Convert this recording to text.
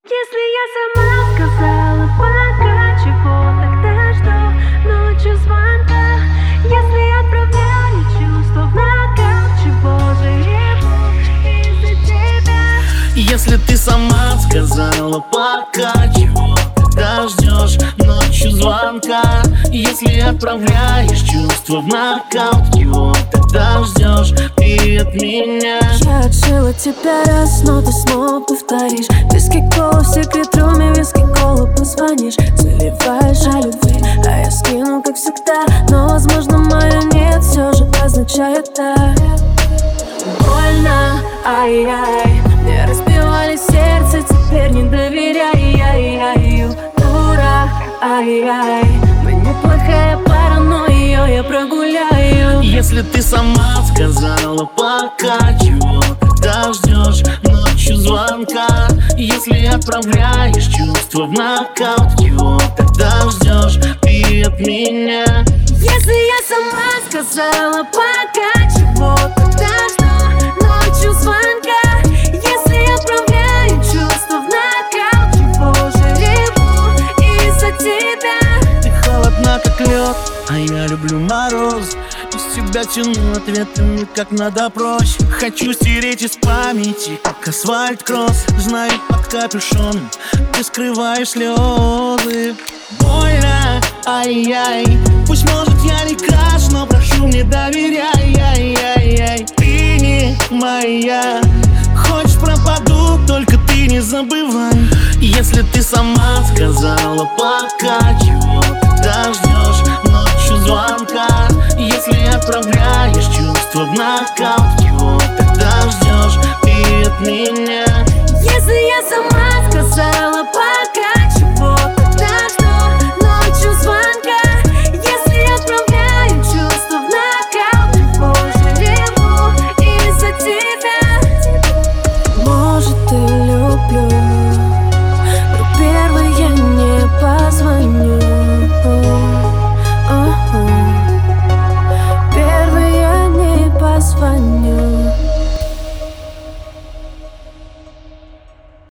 Если я сама сказала пока, чего тогда жду ночью звонка? Если отправляю чувства в нокаут, чего же реву из-за тебя? Если ты сама сказала пока, чего тогда ждешь ночью звонка? Если отправляешь чувства в нокаут, чего тогда ждешь ты от меня? Я отшила тебя раз, но ты снова повторишь. Виски кола в секрет-руме, виски кола позвонишь. Заливаешь о любви, а я скину, как всегда. Но, возможно, мое нет все же означает да. Больно, ай-яй, мне разбивали сердце, теперь не доверяй, ай-яй, дура, ай-яй. Мы неплохая пара, но ее я прогуляю. Если ты сама сказала пока, чего тогда ждешь ночью звонка? Если отправляешь чувства в нокаут, чего тогда ждешь ты от меня? Если я сама сказала пока, чего тогда жду ночью звонка? Если отправляю чувства в нокаут, чего же реву из-за тебя? Ты холодна, как лед, а я люблю мороз. Из тебя тяну ответами, как на допрос. Хочу стереть из памяти, как асфальт-кросс. Знаю, под капюшоном ты скрываешь слезы. Больно, ай-яй. Пусть, может, я не краш, но прошу, не доверяй, ай-яй-яй. Ты не моя. Хочешь, пропаду, только ты не забывай. Если ты сама сказала пока, чего тогда ждешь ночью звонка? Если отправляешь чувства в нокаут,